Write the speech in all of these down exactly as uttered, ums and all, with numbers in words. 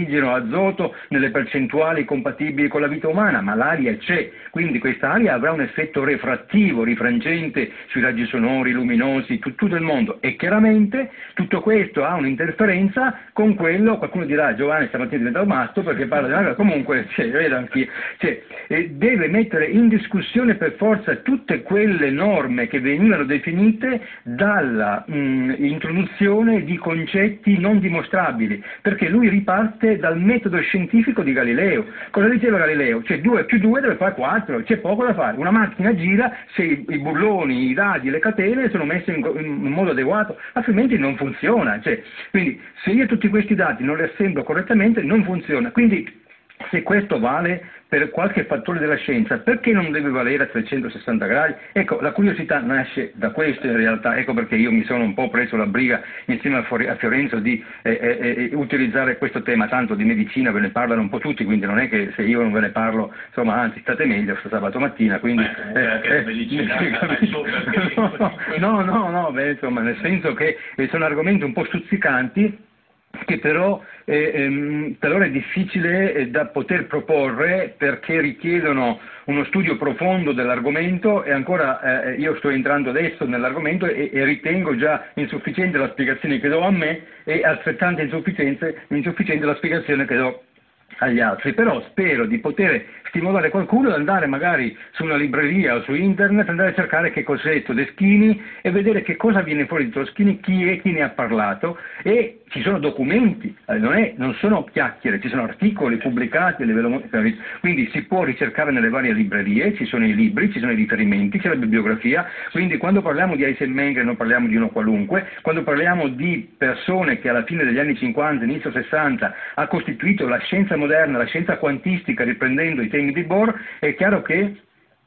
ossigeno, azoto nelle percentuali compatibili con la vita umana, ma l'aria c'è, quindi questa aria avrà un effetto refrattivo, rifrangente sui raggi sonori, luminosi, tu, tutto il mondo, e chiaramente tutto questo ha un'interferenza con quello, qualcuno dirà Giovanni stamattina è diventato matto perché parla della cosa, comunque cioè, vedo anch'io, cioè, eh, deve mettere in discussione per forza tutte quelle norme che venivano definite dalla mh, introduzione di concetti non dimostrabili, perché lui riparte dal metodo scientifico di Galileo. Cosa diceva Galileo? Cioè due più due deve fare quattro, c'è poco da fare, una macchina gira se i, i burloni, i dadi, le catene sono messe in, in modo adeguato, altrimenti non funziona. Cioè, quindi se io tutti questi dati non li assemblo correttamente non funziona. Quindi se questo vale per qualche fattore della scienza, perché non deve valere a trecentosessanta gradi? Ecco, la curiosità nasce da questo in realtà, ecco perché io mi sono un po' preso la briga insieme a Fiorenzo di eh, eh, eh, utilizzare questo tema, tanto di medicina ve ne parlano un po' tutti, quindi non è che se io non ve ne parlo, insomma, anzi state meglio sabato mattina, quindi... Beh, eh, anche la eh, medicina eh, ha il suo perché. no, no, no, beh, insomma, nel senso che eh, sono argomenti un po' stuzzicanti, che però eh, ehm, talora è difficile eh, da poter proporre perché richiedono uno studio profondo dell'argomento e ancora eh, io sto entrando adesso nell'argomento e, e ritengo già insufficiente la spiegazione che do a me e altrettante insufficiente, insufficiente la spiegazione che do agli altri, però spero di poter stimolare qualcuno ad andare magari su una libreria o su internet, andare a cercare che cos'è Todeschini e vedere che cosa viene fuori di Todeschini, chi è, chi ne ha parlato, e ci sono documenti, eh, non, è, non sono chiacchiere, ci sono articoli pubblicati a livello, quindi si può ricercare nelle varie librerie, ci sono i libri, ci sono i riferimenti, c'è la bibliografia, quindi quando parliamo di Heisenberg non parliamo di uno qualunque, quando parliamo di persone che alla fine degli anni cinquanta, inizio sessanta ha costituito la scienza moderna, la scienza quantistica riprendendo i temi di Bohr, è chiaro che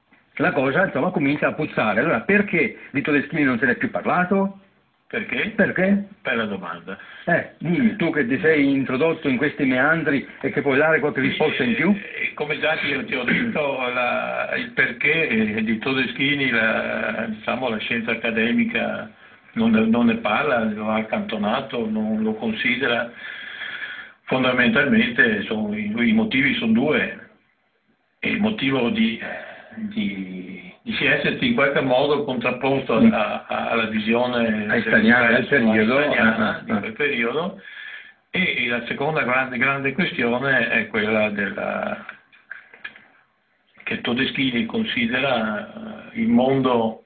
la cosa insomma comincia a puzzare. Allora perché di Todeschini non se ne è più parlato? Perché? Perché? Bella domanda. Eh, dimmi, tu che ti sei introdotto in questi meandri e che puoi dare qualche risposta in più? Eh, come già ti, ti ho detto, la, il perché eh, di Todeschini, la, diciamo, la scienza accademica non, non ne parla, lo ha accantonato, non lo considera. Fondamentalmente sono, i, i motivi sono due. E il motivo di, di, di essersi in qualche modo contrapposto a, a, alla visione einsteiniana del periodo, einsteiniana ah, di ah. quel periodo, e la seconda grande, grande questione è quella della, che Todeschini considera il mondo,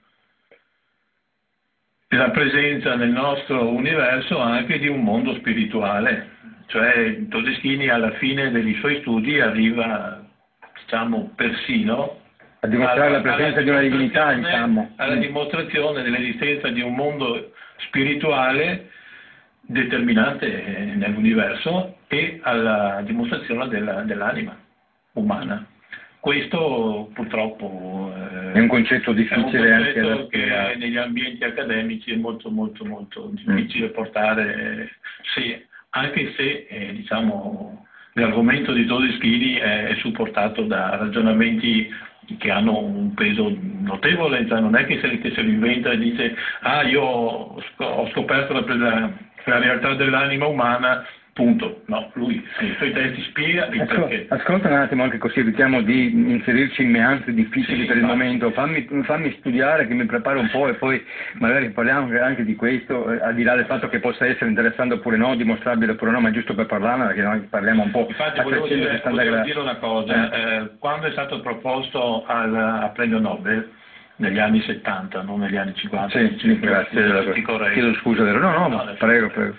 la presenza nel nostro universo anche di un mondo spirituale, cioè Todeschini alla fine dei suoi studi arriva, diciamo, persino a dimostrare alla, la presenza di una divinità, diciamo. alla dimostrazione dell'esistenza di un mondo spirituale determinante nell'universo e alla dimostrazione della, dell'anima umana. Questo purtroppo eh, è un concetto difficile è un concetto anche che da... negli ambienti accademici è molto molto molto difficile mm. portare, se, anche se eh, diciamo, l'argomento di Todeschini è, è supportato da ragionamenti che hanno un peso notevole, cioè non è che se, che se lo inventa e dice ah io ho scoperto la, la, la realtà dell'anima umana, punto. No, lui nei suoi testi spiega il Ascol- perché. Ascolta un attimo, anche così evitiamo di inserirci in meandri difficili Sì, per il infatti. momento, fammi, fammi studiare che mi preparo un po' e poi magari parliamo anche di questo, eh, al di là del fatto che possa essere interessante oppure no, dimostrabile oppure no, ma è giusto per parlarne perché noi parliamo un po' Infatti a volevo dire, trecentosessanta volevo gradi. dire una cosa, Eh. eh, quando è stato proposto al, al premio Nobel, negli anni settanta, non negli anni cinquanta, Sì, sì, grazie, chiedo scusa, vero? No, no, no, ma prego, prego.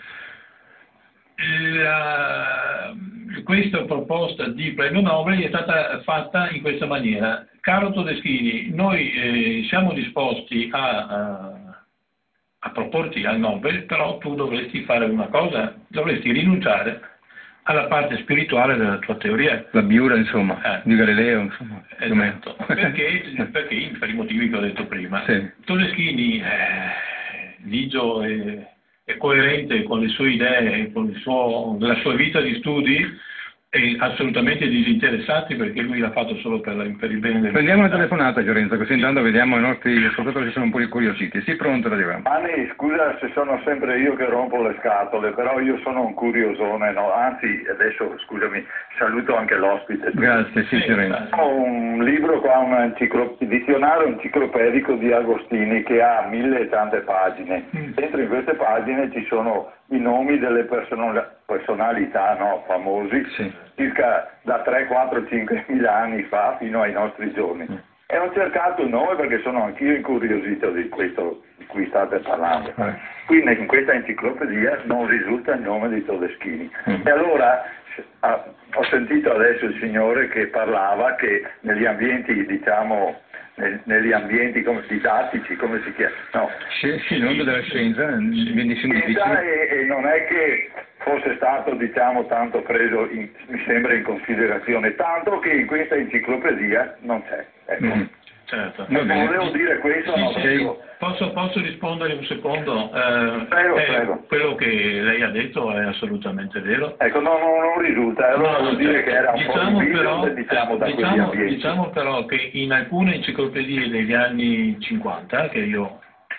La, questa proposta di premio Nobel è stata fatta in questa maniera: caro Todeschini, noi eh, siamo disposti a, a, a proporti al Nobel, però tu dovresti fare una cosa, dovresti rinunciare alla parte spirituale della tua teoria. La biura, insomma, eh. di Galileo, insomma. Esatto, perché, perché per i motivi che ho detto prima. Sì. Todeschini, eh, ligio e è coerente con le sue idee, con il suo, la sua vita di studi, e assolutamente disinteressati, perché lui l'ha fatto solo per, la, per il bene del Prendiamo una telefonata, Fiorenzo, così intanto vediamo i nostri ascoltatori se sono un po' incuriositi. Sì, pronto, arriviamo. Anni, scusa se sono sempre io che rompo le scatole, però io sono un curiosone, no? Anzi, adesso scusami, saluto anche l'ospite. Grazie, sì, Fiorenzo. Ho un libro qua, un dizionario enciclopedico di Agostini che ha mille e tante pagine. Mm. Dentro in queste pagine ci sono i nomi delle personalità, personalità no, famosi, sì, circa da tre, quattro, cinque mila anni fa fino ai nostri giorni. Mm. E ho cercato il nome perché sono anch'io incuriosito di questo di cui state parlando. Eh. Qui in questa enciclopedia non risulta il nome di Todeschini. Mm. E allora ah, ho sentito adesso il signore che parlava che negli ambienti, diciamo, nel, negli ambienti come, didattici, come si chiama? No. Sì, sì, il mondo della scienza, viene scienza e, e non è che fosse stato, diciamo, tanto preso, in, mi sembra, in considerazione, tanto che in questa enciclopedia non c'è. Ecco. Mm. Certo. Ecco, volevo dire questo. Sì, no, sì. Posso, posso rispondere un secondo? Eh, prego, eh, prego. Quello che lei ha detto è assolutamente vero. Ecco, no, no, non risulta, allora no, vuol dire certo. Che era un diciamo po' però, diciamo, ecco, da diciamo, ambienti. diciamo però che in alcune enciclopedie degli anni cinquanta, che io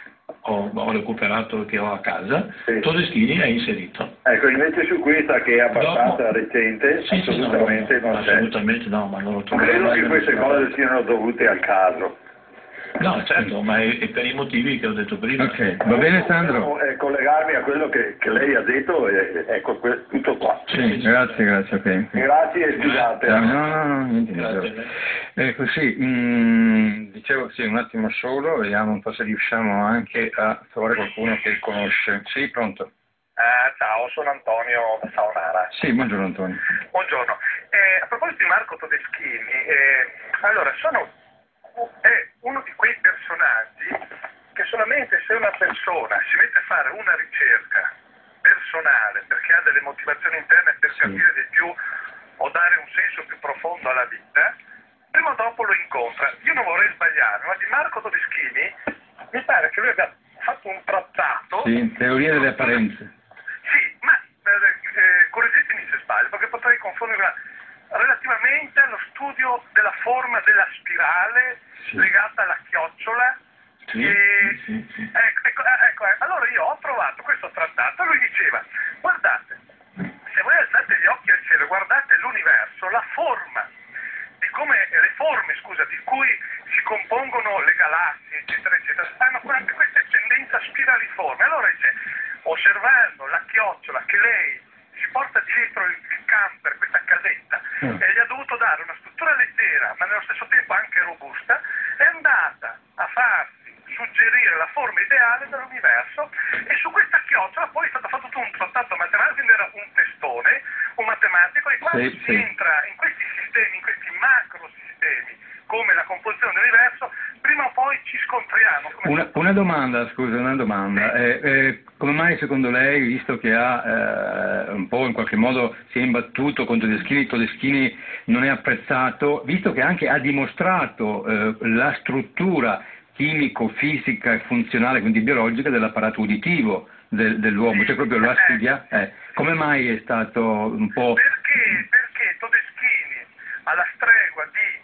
ho, ho recuperato, che ho a casa, sì, Todeschini è inserito. Ecco, invece su questa che è abbastanza Dopo, recente, sì, assolutamente sì, no, no, non c'è. Assolutamente no, ma non lo trovo. Credo che queste cose siano dovute al caso. No, certo, ma è, è per i motivi che ho detto prima. Ok, va bene Sandro? Eh, collegarmi a quello che, che lei ha detto, eh, ecco, tutto qua. Sì, grazie, grazie, ok. Grazie e scusate. No, no, no, no niente, niente. Ecco, sì, mh, dicevo sì, un attimo solo, vediamo un po' se riusciamo anche a trovare qualcuno che conosce. Sì, pronto? Uh, ciao, sono Antonio da Saonara. Sì, buongiorno Antonio. Buongiorno. Eh, a proposito di Marco Todeschini, eh, allora, sono, è uno di quei personaggi che solamente se una persona si mette a fare una ricerca personale perché ha delle motivazioni interne per sì, capire di più o dare un senso più profondo alla vita, prima o dopo lo incontra. Io non vorrei sbagliare, ma di Marco Todeschini mi pare che lui abbia fatto un trattato... Sì, teoria delle apparenze. Sì, ma eh, correggetemi se sbaglio, perché potrei confondere relativamente allo studio della forma della spirale sì, legata alla chiocciola. Sì, e, sì, sì. Ecco, ecco, ecco, allora io ho trovato questo trattato, lui diceva, guardate, se voi alzate gli occhi al cielo, guardate l'universo, la forma, di come le forme, scusa, di cui si compongono le galassie, eccetera, eccetera, hanno anche questa tendenza spiraliforme. Allora dice, osservando la chiocciola che lei si porta dietro il, il camper, questa casetta, mm. e gli ha dovuto dare una struttura leggera, ma nello stesso tempo anche robusta, è andata a farsi suggerire la forma ideale dell'universo, e su questa chiocciola poi è stato fatto tutto un trattato matematico, quindi era un testone, un matematico, e quando sì, si sì. entra in questi sistemi, in questi macro sistemi, come la composizione dell'universo, prima o poi ci scontriamo. Una, una domanda, scusa, una domanda. Sì. Eh, eh, come mai secondo lei, visto che ha eh, un po' in qualche modo si è imbattuto con Todeschini, Todeschini non è apprezzato, visto che anche ha dimostrato eh, la struttura chimico-fisica e funzionale, quindi biologica, dell'apparato uditivo del, dell'uomo, Sì. cioè proprio la studia, eh, come mai è stato un po'... Perché, perché Todeschini, alla stregua di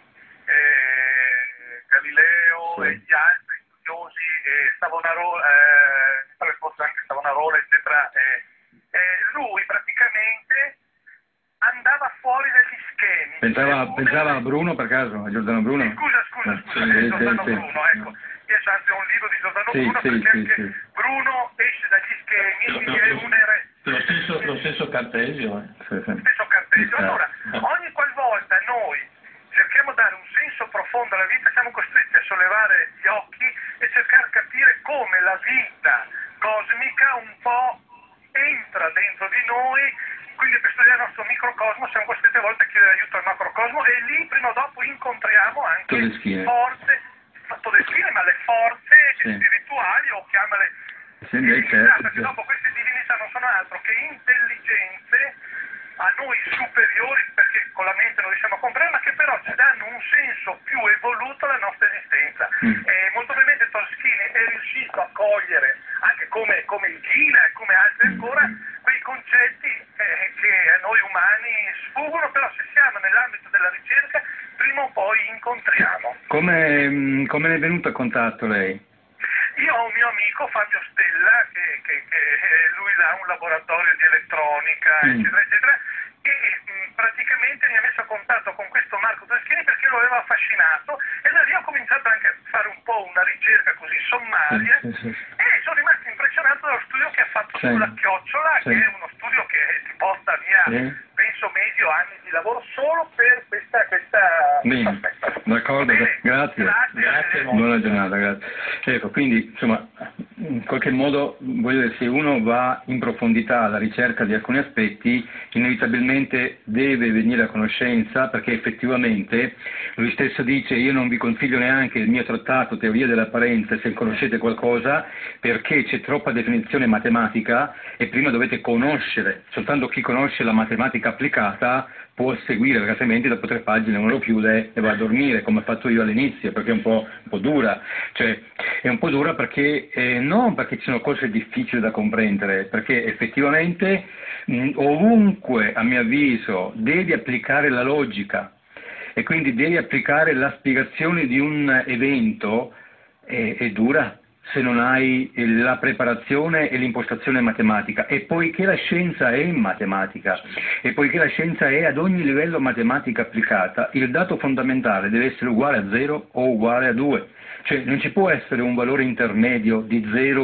eh, Galileo sì, e gli altri studiosi, eh, Savonarola, eh, forse anche Savonarola, eccetera, eh, eh, lui praticamente andava fuori dagli schemi. Pensava, Cioè, pensava a Bruno per caso, a Giordano Bruno? Sì, scusa, scusa, eh, scusa, sì, eh, sì, Giordano sì, Bruno, sì. ecco. Io c'ho anche un libro di Giordano Sì, Bruno sì, perché sì, anche sì. Bruno esce dagli schemi e Lo, quindi lo, è un ere... lo, stesso, lo stesso Cartesio. Eh. Sì, sì. stesso Cartesio. Allora, ogni qualvolta noi cerchiamo di dare un senso profondo alla vita, siamo costretti a sollevare gli occhi e cercare di capire come la vita cosmica un po' entra dentro di noi, quindi per studiare il nostro microcosmo siamo costretti a volte a chiedere aiuto al macrocosmo, e lì prima o dopo incontriamo anche Todeschini. forze, Todeschini, ma le forze sì, spirituali, o chiamale sì, divinità, certo, perché certo. dopo queste divinità non sono altro che intelligenze a noi superiori, perché con la mente non riusciamo a comprendere, ma che però ci danno un senso più evoluto alla nostra esistenza. Mm. E molto brevemente Todeschini è riuscito a cogliere, anche come, come il Ghina e come altri ancora, quei dei concetti eh, che a noi umani sfuggono, però se siamo nell'ambito della ricerca prima o poi incontriamo. Come, come ne è venuto a contatto lei? Io ho un mio amico, Fabio Stella, che, che, che lui ha un laboratorio di elettronica, mm. eccetera, eccetera, e mh, praticamente mi ha messo a contatto con questo Marco Todeschini perché lo aveva affascinato, e da lì ho cominciato anche a fare un po' una ricerca così sommaria, sì, sì, sì. E sono rimasto impressionato dallo studio che ha fatto sì. sulla chiocciola, sì. che è uno studio che ti porta via, sì. penso, medio anni di lavoro solo per questa... questa Bene, d'accordo, grazie. Grazie, grazie buona giornata, grazie. Ecco, quindi, insomma, in qualche modo, voglio dire, se uno va in profondità alla ricerca di alcuni aspetti, inevitabilmente deve venire a conoscenza, perché effettivamente lui stesso dice: io non vi consiglio neanche il mio trattato Teoria dell'apparenza se conoscete qualcosa, perché c'è troppa definizione matematica e prima dovete conoscere. Soltanto chi conosce la matematica applicata può seguire, perché altrimenti dopo tre pagine uno lo chiude e va a dormire, come ho fatto io all'inizio, perché è un po', un po' dura. Cioè, è un po' dura perché eh, non perché ci sono cose difficili da comprendere, perché effettivamente mh, ovunque, a mio avviso, devi applicare la logica e quindi devi applicare la spiegazione di un evento, è, è dura se non hai la preparazione e l'impostazione matematica, e poiché la scienza è matematica e poiché la scienza è ad ogni livello matematica applicata, il dato fondamentale deve essere uguale a zero o uguale a due, cioè non ci può essere un valore intermedio di zero,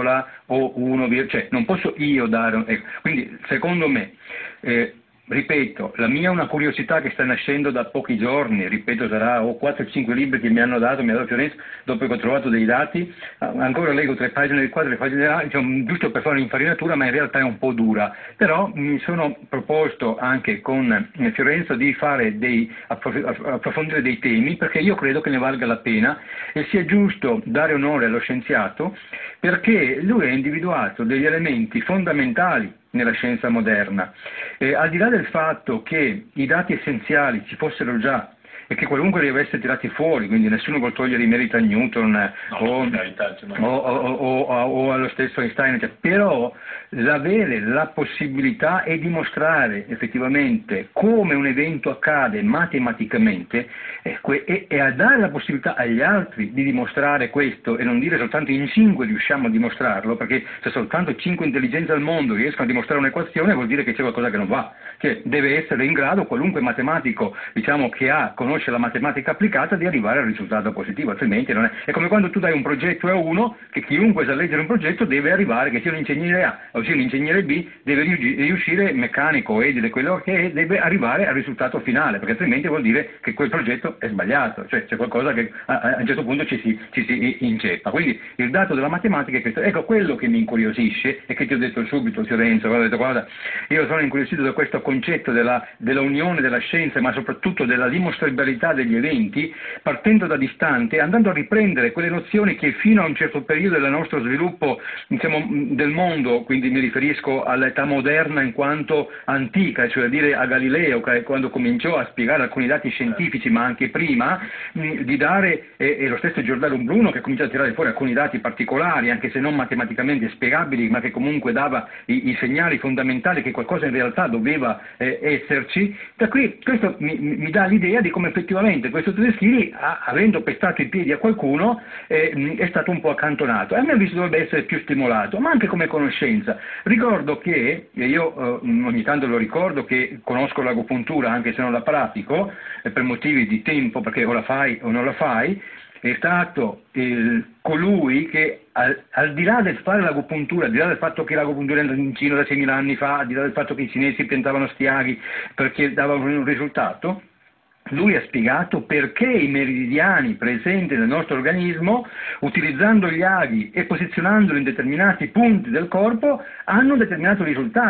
o uno, cioè non posso io dare, ecco. Quindi secondo me, eh, ripeto, la mia è una curiosità che sta nascendo da pochi giorni, ripeto, sarà o quattro o cinque libri che mi hanno dato, mi ha dato Fiorenzo, dopo che ho trovato dei dati, ancora leggo tre pagine di qua, tre pagine di là, diciamo, giusto per fare un'infarinatura, ma in realtà è un po' dura. Però mi sono proposto anche con Fiorenzo di fare dei, approfondire dei temi, perché io credo che ne valga la pena e sia giusto dare onore allo scienziato, perché lui ha individuato degli elementi fondamentali nella scienza moderna. Eh, al di là del fatto che i dati essenziali ci fossero già e che qualunque li avesse tirati fuori, quindi nessuno vuol togliere i meriti a Newton no, o, carità, o, o, o, o allo stesso Einstein, cioè, però l'avere la possibilità e dimostrare effettivamente come un evento accade matematicamente eh, e, e a dare la possibilità agli altri di dimostrare questo, e non dire soltanto in cinque riusciamo a dimostrarlo, perché se soltanto cinque intelligenze al mondo riescono a dimostrare un'equazione vuol dire che c'è qualcosa che non va, cioè deve essere in grado qualunque matematico, diciamo, che ha conoscenza la matematica applicata, di arrivare al risultato positivo, altrimenti non è. È come quando tu dai un progetto a uno, che chiunque sa leggere un progetto deve arrivare, che sia un ingegnere A o sia un ingegnere B, deve riuscire, meccanico, edile, quello che è, deve arrivare al risultato finale, perché altrimenti vuol dire che quel progetto è sbagliato, cioè c'è qualcosa che a, a un certo punto ci si, ci si inceppa. Quindi il dato della matematica è questo. Ecco, quello che mi incuriosisce e che ti ho detto subito, Fiorenzo, ho detto, guarda, io sono incuriosito da questo concetto della, della unione della scienza, ma soprattutto della dimostrabilità degli eventi, partendo da distante, andando a riprendere quelle nozioni che fino a un certo periodo del nostro sviluppo, diciamo, del mondo, quindi mi riferisco all'età moderna in quanto antica, cioè a dire a Galileo, quando cominciò a spiegare alcuni dati scientifici, ma anche prima, mh, di dare, e, e lo stesso Giordano Bruno che cominciò a tirare fuori alcuni dati particolari, anche se non matematicamente spiegabili, ma che comunque dava i, i segnali fondamentali che qualcosa in realtà doveva eh, esserci. Da qui questo mi, mi dà l'idea di come effettivamente questo Todeschini, avendo pestato i piedi a qualcuno, eh, è stato un po' accantonato, e a mio avviso dovrebbe essere più stimolato, ma anche come conoscenza. Ricordo che, e io eh, ogni tanto lo ricordo, che conosco l'agopuntura anche se non la pratico, eh, per motivi di tempo, perché o la fai o non la fai, è stato eh, colui che al, al di là del fare l'agopuntura, al di là del fatto che l'agopuntura è andata in Cina da seimila anni fa, al di là del fatto che i cinesi piantavano stiaghi perché davano un risultato, lui ha spiegato perché i meridiani presenti nel nostro organismo, utilizzando gli aghi e posizionandoli in determinati punti del corpo, hanno un determinato risultato.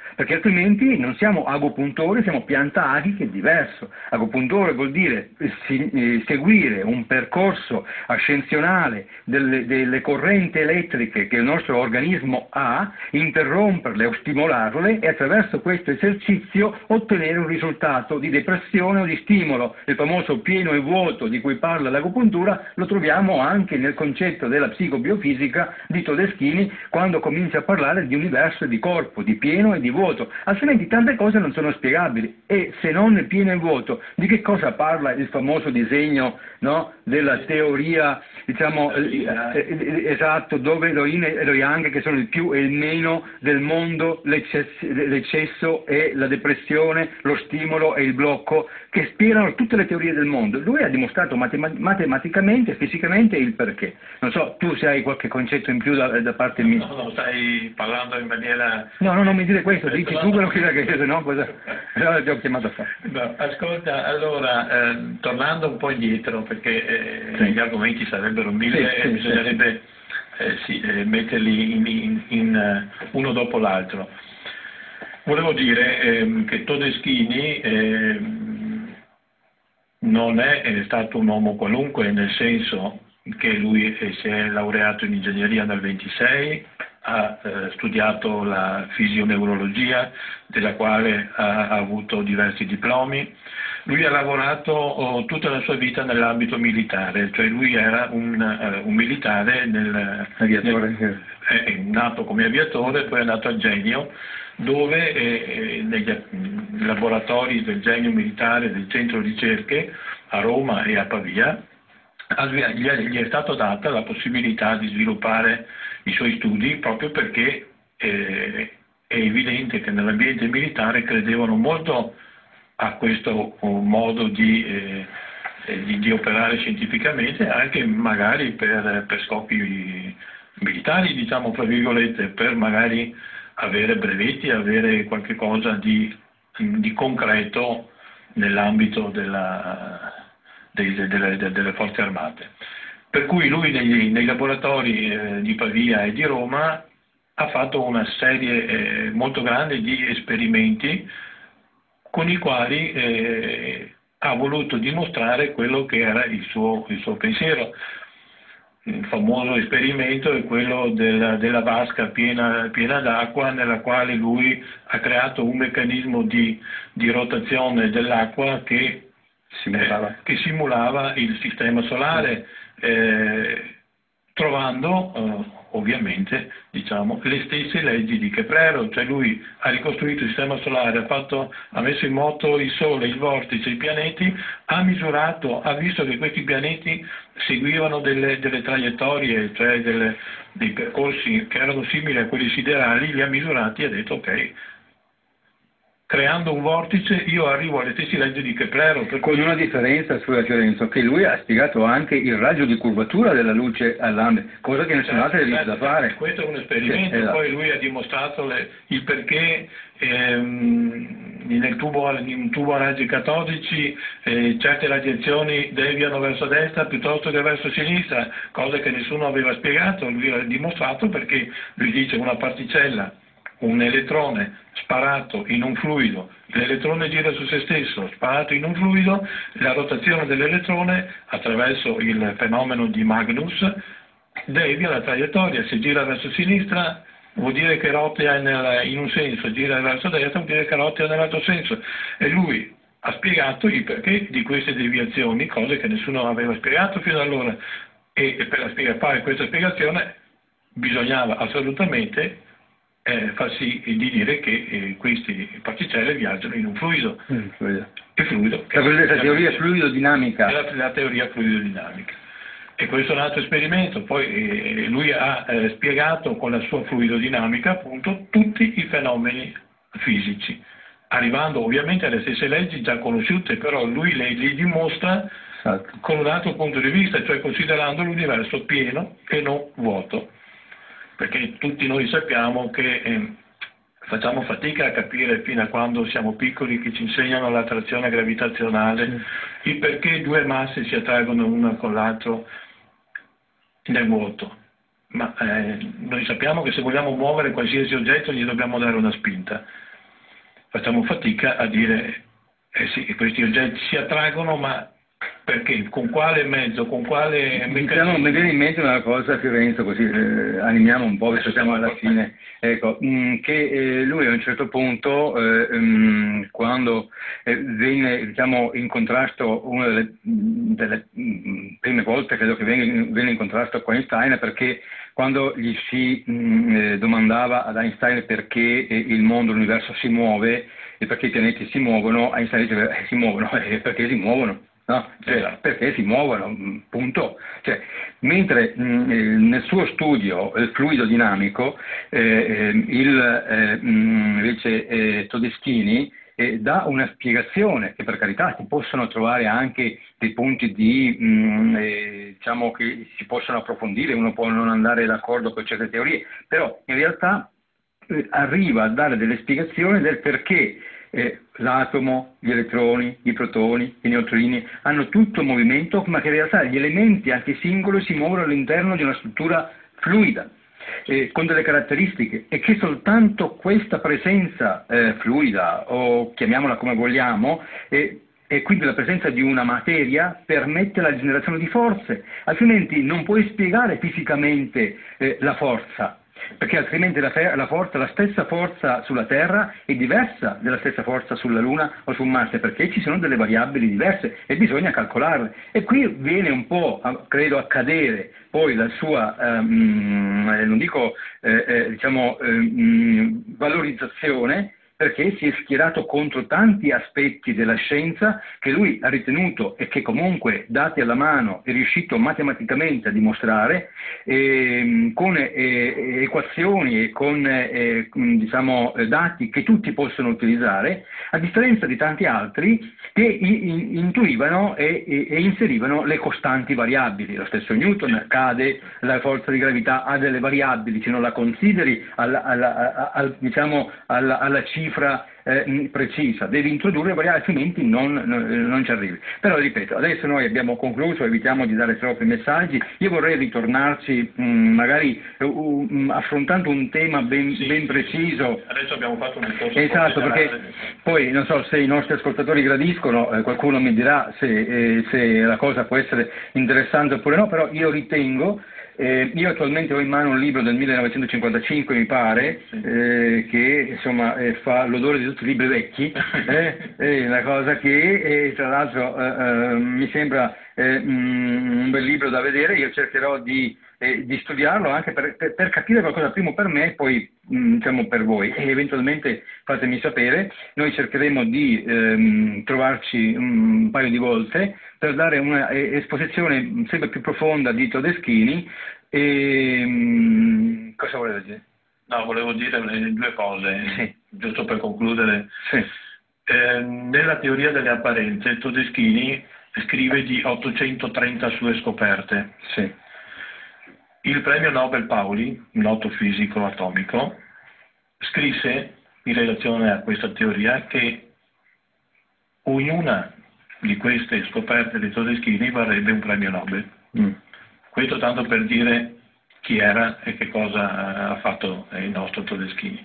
perché altrimenti non siamo agopuntori, siamo pianta-aghi, che è diverso. Agopuntore vuol dire eh, seguire un percorso ascensionale delle, delle correnti elettriche che il nostro organismo ha, interromperle o stimolarle e attraverso questo esercizio ottenere un risultato di depressione o di stimolo. Il famoso pieno e vuoto di cui parla l'agopuntura lo troviamo anche nel concetto della psicobiofisica di Todeschini, quando comincia a parlare di universo e di corpo, di pieno e di vuoto, altrimenti tante cose non sono spiegabili. E se non pieno e vuoto, di che cosa parla il famoso disegno, no, della teoria, diciamo, eh, esatto, dove lo yin e lo yang, che sono il più e il meno del mondo, l'eccesso e la depressione, lo stimolo e il blocco, che spiegano tutte le teorie del mondo. Lui ha dimostrato matema- matematicamente e fisicamente il perché. Non so, tu se hai qualche concetto in più da, da parte mia. No, no, stai parlando in maniera... No, no, non mi dire questo, dici tu quello che che se no cosa... Allora ti ho chiamato a fare. No, ascolta, allora, eh, tornando un po' indietro, perché eh, Sì. gli argomenti sarebbero mille Sì, e sì, bisognerebbe eh, sì, eh, metterli in, in, in, eh, uno dopo l'altro. Volevo dire ehm, che Todeschini ehm, non è, è stato un uomo qualunque, nel senso che lui eh, si è laureato in ingegneria nel ventisei, ha eh, studiato la fisioneurologia, della quale ha, ha avuto diversi diplomi. Lui ha lavorato oh, tutta la sua vita nell'ambito militare, cioè lui era un, uh, un militare nel, nel, è nato come aviatore, poi è andato al Genio, dove eh, negli laboratori del Genio militare del centro ricerche a Roma e a Pavia gli è, gli è stata data la possibilità di sviluppare i suoi studi, proprio perché eh, è evidente che nell'ambiente militare credevano molto a questo modo di, eh, di, di operare scientificamente, anche magari per, per scopi militari, diciamo fra virgolette, per magari avere brevetti, avere qualche cosa di, di concreto nell'ambito della, dei, delle, delle forze armate. Per cui lui nei, nei laboratori eh, di Pavia e di Roma ha fatto una serie eh, molto grande di esperimenti con i quali eh, ha voluto dimostrare quello che era il suo, il suo pensiero. Il famoso esperimento è quello della, della vasca piena, piena d'acqua, nella quale lui ha creato un meccanismo di, di rotazione dell'acqua che simulava. Eh, che simulava il sistema solare, eh, trovando eh, ovviamente diciamo, le stesse leggi di Keplero, cioè lui ha ricostruito il sistema solare, ha, fatto, ha messo in moto il Sole, il vortice, i pianeti, ha misurato, ha visto che questi pianeti seguivano delle, delle traiettorie, cioè delle, dei percorsi che erano simili a quelli siderali, li ha misurati e ha detto ok, creando un vortice io arrivo alle stesse leggi di Keplero. Per... Con una differenza, scusa Fiorenzo, che lui ha spiegato anche il raggio di curvatura della luce all'ambe, cosa che nessun altro è riuscito da fare. Questo è un esperimento, sì, esatto. Poi lui ha dimostrato le, il perché ehm, nel tubo, in un tubo a raggi catodici eh, certe radiazioni deviano verso destra piuttosto che verso sinistra, cosa che nessuno aveva spiegato, lui ha dimostrato perché lui dice una particella, un elettrone sparato in un fluido, l'elettrone gira su se stesso, sparato in un fluido, la rotazione dell'elettrone attraverso il fenomeno di Magnus devia la traiettoria, se gira verso sinistra vuol dire che rotea nel, in un senso, gira verso destra vuol dire che rotea nell'altro senso, e lui ha spiegato il perché di queste deviazioni, cose che nessuno aveva spiegato fino ad allora, e, e per fare questa spiegazione bisognava assolutamente Eh, far sì di dire che eh, queste particelle viaggiano in un fluido. Mm, fluido. Il fluido la cosiddetta teoria fluidodinamica. È la, la teoria fluidodinamica. E questo è un altro esperimento. Poi eh, lui ha eh, spiegato con la sua fluidodinamica appunto tutti i fenomeni fisici, arrivando ovviamente alle stesse leggi già conosciute, però lui le, le dimostra esatto. Con un altro punto di vista, cioè considerando l'universo pieno e non vuoto. Perché tutti noi sappiamo che eh, facciamo fatica a capire fino a quando siamo piccoli che ci insegnano l'attrazione gravitazionale, sì. Il perché due masse si attraggono l'una con l'altro nel vuoto. Ma eh, noi sappiamo che se vogliamo muovere qualsiasi oggetto gli dobbiamo dare una spinta. facciamo fatica a dire eh sì, questi oggetti si attraggono, ma perché? Con quale mezzo? Con quale meccanismo? Diciamo, mi viene in mente una cosa, Fiorenzo, così eh, animiamo un po', perché siamo alla fine, ecco, mh, che eh, lui a un certo punto, eh, mh, quando eh, venne diciamo, in contrasto, una delle, delle mh, prime volte credo che venne, venne in contrasto con Einstein, perché quando gli si mh, eh, domandava ad Einstein perché eh, il mondo, l'universo si muove e perché i pianeti si muovono, Einstein diceva eh, si muovono, eh, perché si muovono. No, cioè, esatto. Perché si muovono, punto. Cioè, mentre mh, nel suo studio eh, fluido dinamico eh, eh, il, eh, mh, invece eh, Todeschini eh, dà una spiegazione che per carità si possono trovare anche dei punti di, mh, eh, diciamo che si possono approfondire, uno può non andare d'accordo con certe teorie, però in realtà eh, arriva a dare delle spiegazioni del perché Eh, l'atomo, gli elettroni, i protoni, i neutrini hanno tutto movimento, ma che in realtà gli elementi anche singoli si muovono all'interno di una struttura fluida, eh, con delle caratteristiche, e che soltanto questa presenza eh, fluida, o chiamiamola come vogliamo, eh, e quindi la presenza di una materia permette la generazione di forze, altrimenti non puoi spiegare fisicamente eh, la forza. Perché altrimenti la, la forza, la stessa forza sulla Terra è diversa della stessa forza sulla Luna o su Marte, perché ci sono delle variabili diverse e bisogna calcolarle. E qui viene un po', credo, a cadere poi la sua, ehm, non dico, eh, eh, diciamo, ehm, valorizzazione, perché si è schierato contro tanti aspetti della scienza che lui ha ritenuto e che comunque, dati alla mano, è riuscito matematicamente a dimostrare, eh, con eh, equazioni e con eh, diciamo, dati che tutti possono utilizzare, a differenza di tanti altri che in, intuivano e, e, e inserivano le costanti variabili. Lo stesso Newton cade, la forza di gravità ha delle variabili, se non la consideri alla, alla, alla, diciamo, alla, alla cifra eh, precisa, devi introdurre variabili, altrimenti non, non, non ci arrivi. Però ripeto, adesso noi abbiamo concluso, evitiamo di dare troppi messaggi, io vorrei ritornarci mh, magari uh, uh, affrontando un tema ben, sì, ben preciso. Adesso abbiamo fatto un discorso. Esatto, perché poi non so se i nostri ascoltatori gradiscono, eh, qualcuno mi dirà se, eh, se la cosa può essere interessante oppure no, però io ritengo. Eh, io attualmente ho in mano un libro del millenovecentocinquantacinque, mi pare, sì. eh, che insomma eh, fa l'odore di tutti i libri vecchi, eh, è una cosa che eh, tra l'altro eh, eh, mi sembra eh, mh, un bel libro da vedere. Io cercherò di, eh, di studiarlo anche per, per, per capire qualcosa prima per me e poi mh, diciamo per voi, e eventualmente fatemi sapere. Noi cercheremo di ehm, trovarci un paio di volte per dare un'esposizione sempre più profonda di Todeschini. E mh, cosa volete dire? No, volevo dire due cose, sì. giusto per concludere. Sì. Eh, nella teoria delle apparenze Todeschini scrive di ottocentotrenta sue scoperte. Sì. Il premio Nobel Pauli, noto fisico atomico, scrisse in relazione a questa teoria che ognuna di queste scoperte di Todeschini varrebbe un premio Nobel. Mm. Questo tanto per dire chi era e che cosa ha fatto il nostro Todeschini.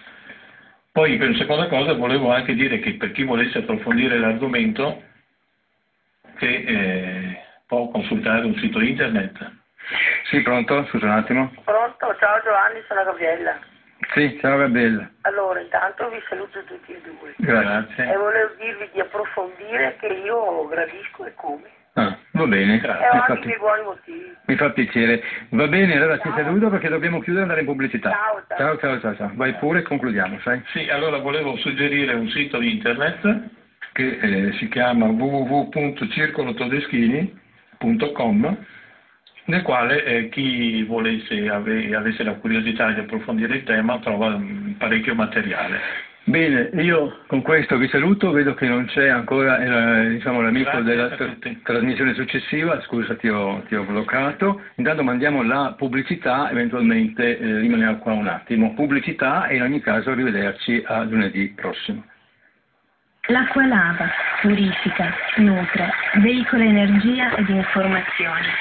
Poi per seconda cosa volevo anche dire che per chi volesse approfondire l'argomento che eh, può consultare un sito internet. Sì, pronto? Scusa un attimo. Pronto? Ciao Giovanni, sono Gabriella. Sì, ciao Gabriella. Allora, intanto vi saluto tutti e due. Grazie. E volevo dirvi di approfondire che io gradisco e come. Ah, va bene. Grazie. E ho anche i miei buoni motivi. Mi fa piacere. Va bene, allora ciao. Ti saluto perché dobbiamo chiudere e andare in pubblicità. Ciao, ciao. Ciao, ciao, ciao, ciao. Vai pure e concludiamo, sai? Sì, allora volevo suggerire un sito internet che eh, si chiama w w w punto circolo todeschini punto com, nel quale eh, chi volesse ave, avesse la curiosità di approfondire il tema trova um, parecchio materiale. Bene, io con questo vi saluto, vedo che non c'è ancora eh, diciamo, l'amico Grazie della tra trasmissione successiva, scusa ti ho, ti ho bloccato, intanto mandiamo la pubblicità, eventualmente eh, rimaniamo qua un attimo, pubblicità e in ogni caso arrivederci a lunedì prossimo. L'acqua lava, purifica, nutre, veicola energia ed informazioni.